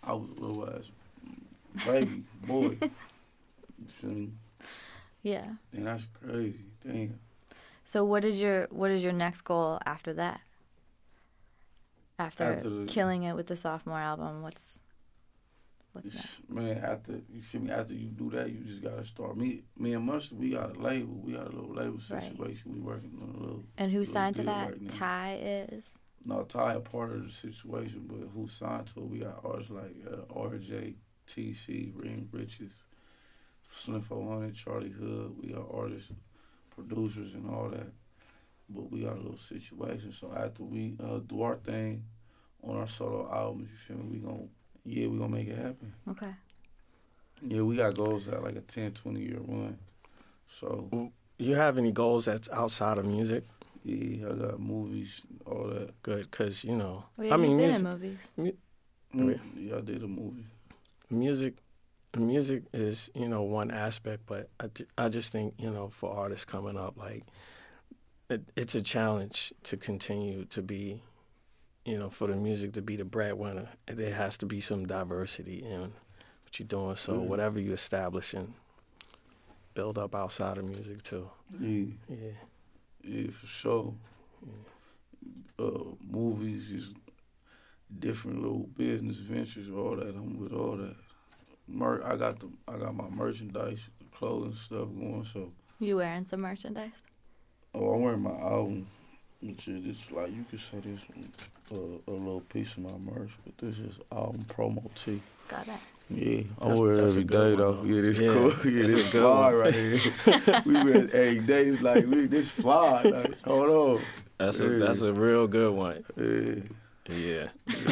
I was a little ass baby boy. You feel me? Yeah. Damn, that's crazy. Damn. So what is your next goal after that? After killing it with the sophomore album, what's next? Man, after you feel me, after you do that, you just gotta start. Me and Mustard, we got a label. We got a little label situation. Right. We working on a little. And who signed to that? Right, Ty is. No, Ty a part of the situation, but who signed to it? We got artists like RJ, TC, Ring Riches, Slim 400, Charlie Hood. We got artists, producers, and all that. But we got a little situation. So after we do our thing on our solo albums, you feel me? We gonna make it happen. Okay. Yeah, we got goals at like a 10, 20-year run. So. You have any goals that's outside of music? Yeah, I got movies, all that. Good, because, you know. Well, yeah, you've been in movies. Yeah, I did a movie. Music is, you know, one aspect, but I just think, you know, for artists coming up, like, it's a challenge to continue to be, you know, for the music to be the breadwinner. There has to be some diversity in what you're doing. So whatever you establish and build up outside of music too. Yeah, for sure. Yeah. Movies, just different little business ventures, all that. I'm with all that. I got my merchandise, clothing stuff going. So you wearing some merchandise? Oh, I'm wearing my album, which is it's like you could say this a little piece of my merch, but this is album promo tee. Got that. Yeah, I wear it every day though. Yeah, this cool. Yeah, this good fly right here. We wear it every day. It's like this fly. Like, hold on. That's a real good one. Yeah.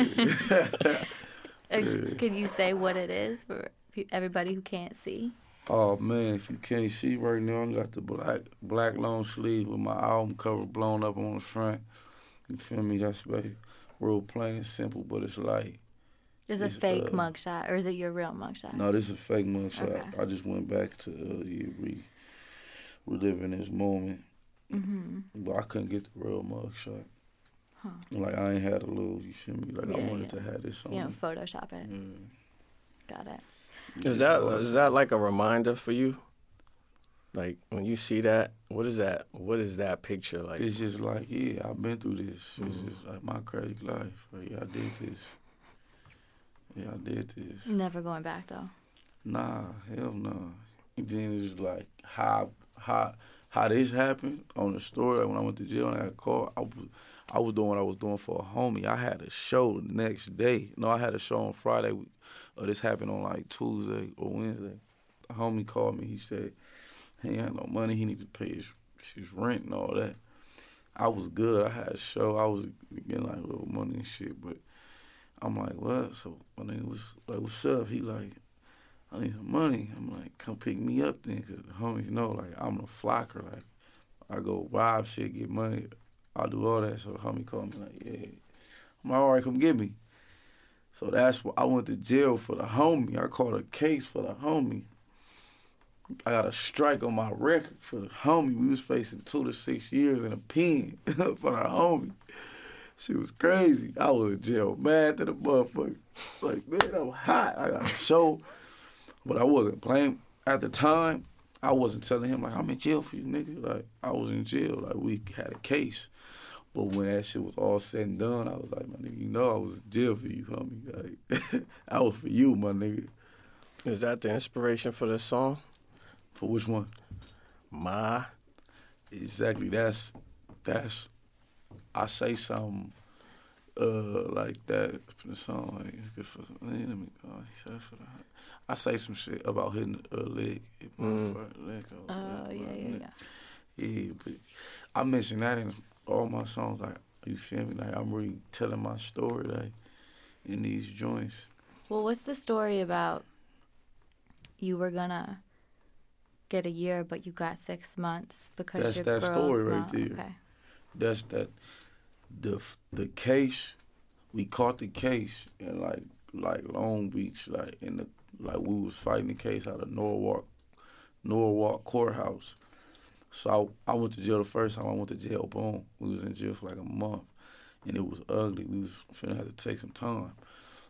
Can you say what it is for everybody who can't see? Oh man, if you can't see right now, I got the black long sleeve with my album cover blown up on the front. You feel me? That's real plain and simple, but it's like. Is it a fake mugshot, or is it your real mugshot? No, this is a fake mugshot. Okay. I just went back to reliving this moment. Mm-hmm. But I couldn't get the real mugshot. Huh. Like, I ain't had a little, you feel me? Like, I wanted to have this on. You know, Photoshop it. Yeah. Got it. Is that like a reminder for you? Like, when you see that, what is that picture like? It's just like, yeah, I've been through this. It's just like my crazy life. Like, yeah, I did this. Yeah, I did this. Never going back, though? Nah, hell no. And then it's like how this happened on the story. Like when I went to jail and I got caught, I was doing what I was doing for a homie. I had a show the next day. No, I had a show on Friday. This happened on like Tuesday or Wednesday. A homie called me. He said he ain't had no money. He needs to pay his rent and all that. I was good. I had a show. I was getting like a little money and shit, but I'm like, what? So my nigga was like, what's up? He like, I need some money. I'm like, come pick me up then, because the homies know, like, I'm a flocker. Like, I go rob shit, get money. I'll do all that. So the homie called me like, yeah. I'm like, all right, come get me. So that's what I went to jail for the homie. I caught a case for the homie. I got a strike on my record for the homie. We was facing 2 to 6 years in a pen for the homie. She was crazy. I was in jail mad to the motherfucker. Like, man, I'm hot. I got a show. But I wasn't playing. At the time, I wasn't telling him, like, I'm in jail for you, nigga. Like, I was in jail. Like, we had a case. But when that shit was all said and done, I was like, my nigga, you know I was in jail for you, homie. Like, I was for you, my nigga. Is that the inspiration for this song? For which one? Ma. Exactly. That's I say something like that in the song. Like, it's good for let me go. He said for the. I say some shit about hitting a leg. Yeah, but I mention that in all my songs. Like, you feel me? Like, I'm really telling my story, like, in these joints. Well, what's the story about? You were gonna get a year, but you got 6 months because your girl's story right there. Okay. That's that. The case, we caught the case in like Long Beach, like we was fighting the case out of Norwalk Courthouse. So I went to jail the first time I went to jail. Boom, we was in jail for like a month, and it was ugly. We was finna have to take some time.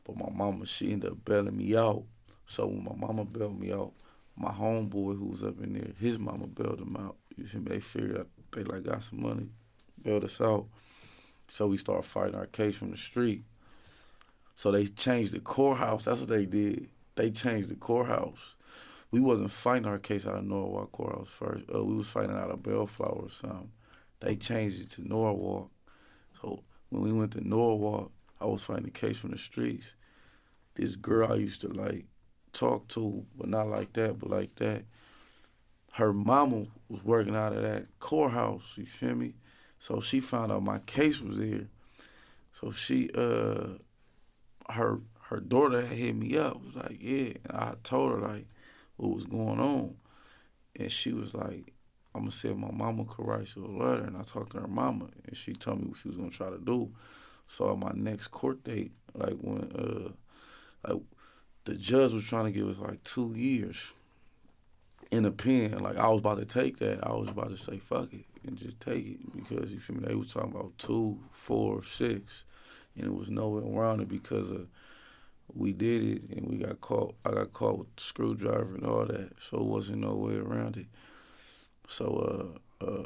But my mama, she ended up bailing me out. So when my mama bailed me out, my homeboy who was up in there, his mama bailed him out. You feel me? They figured out they like got some money, bailed us out. So we started fighting our case from the street. So they changed the courthouse. That's what they did. They changed the courthouse. We wasn't fighting our case out of Norwalk courthouse first. We was fighting out of Bellflower or something. They changed it to Norwalk. So when we went to Norwalk, I was fighting the case from the streets. This girl I used to like talk to, but not like that, but like that. Her mama was working out of that courthouse, you feel me? So she found out my case was there. So she, her daughter had hit me up, was like, yeah. And I told her, like, what was going on. And she was like, I'm going to see if my mama could write you a letter. And I talked to her mama, and she told me what she was going to try to do. So at my next court date, like when the judge was trying to give us like 2 years in a pen. Like I was about to take that. I was about to say, fuck it, and just take it. Because, you feel me, they was talking about 2, 4, 6. And it was nowhere around it because we did it and we got caught. I got caught with the screwdriver and all that. So it wasn't no way around it. So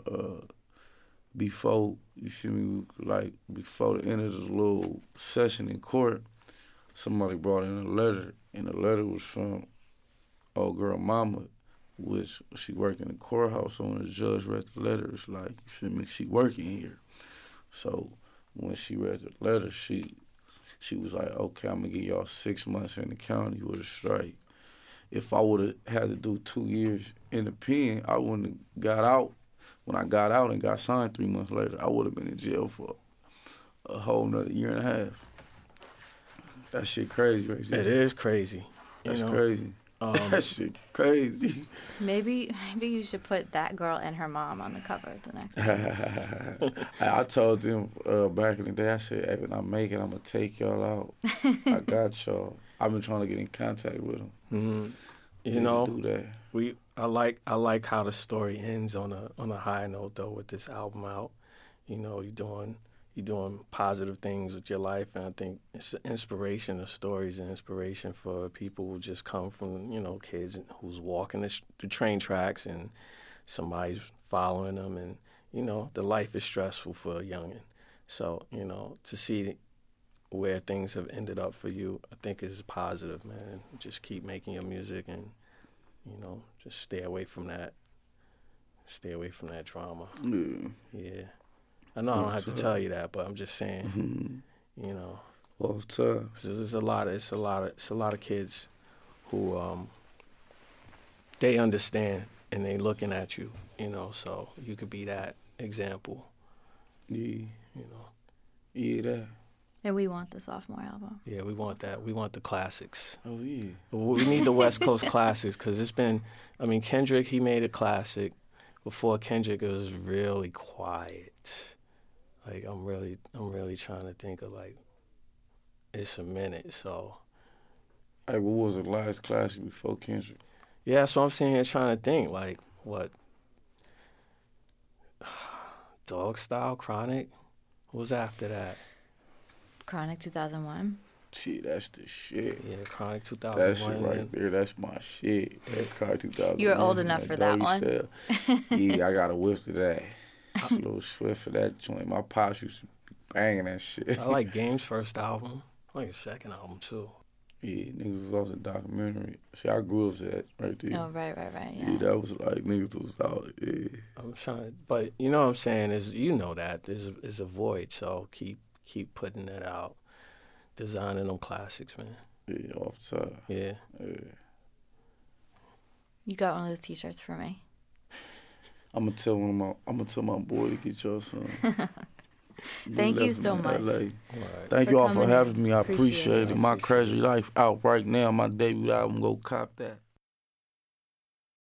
before, you feel me, like before the end of the little session in court, somebody brought in a letter, and the letter was from old girl mama, which she worked in the courthouse. So when the judge read the letter, it's like, you feel me, she working here. So when she read the letter, she was like, okay, I'm going to give y'all 6 months in the county with a strike. If I would have had to do 2 years in the pen, I wouldn't have got out. When I got out and got signed 3 months later, I would have been in jail for a whole nother year and a half. That shit crazy right there. It is crazy. That's crazy. That shit crazy. Maybe you should put that girl and her mom on the cover of the next one. I told them back in the day, I said, hey, when I make it, I'm going to take y'all out. I got y'all. I've been trying to get in contact with them. Mm-hmm. You know, do that. I like how the story ends on a high note though with this album out. You know, you're doing positive things with your life, and I think it's an inspiration. The stories and inspiration for people who just come from, you know, kids who's walking the train tracks and somebody's following them, and you know the life is stressful for a youngin'. So you know, to see where things have ended up for you, I think is positive, man. Just keep making your music, and you know, just stay away from that. Stay away from that drama. Yeah. I know I don't have to tell you that, but I'm just saying, you know. Well, tough. There's a lot of kids who they understand and they looking at you, you know. So you could be that example. Yeah, you know. Yeah, that. And we want the sophomore album. Yeah, we want that. We want the classics. Oh yeah. We need the West Coast classics because it's been. I mean, Kendrick, he made a classic. Before Kendrick, it was really quiet. Like I'm really trying to think of like it's a minute. So, hey, what was the last classic before Kendrick? Yeah, so I'm sitting here trying to think like what Dog Style, Chronic. What was after that? Chronic 2001. Shit, that's the shit. Yeah, Chronic 2001. That shit right there, that's my shit. That Chronic 2001. You were old enough for that one. Yeah, I got a whiff of that. Just a little swift for that joint. My pops used to be banging that shit. I like Game's first album. I like his second album, too. Yeah, niggas was off the documentary. See, I grew up to that right there. Oh, right, yeah. Yeah, that was like, niggas was out, yeah. I'm trying, but you know what I'm saying is, you know that. There's a void, so keep putting it out. Designing them classics, man. Yeah, off the top. Yeah. You got one of those T-shirts for me. I'm gonna tell my boy to get y'all some. Thank you so much. Right. Thank you all for having me. I appreciate it. My Crazy Life out right now. My debut album, go cop that.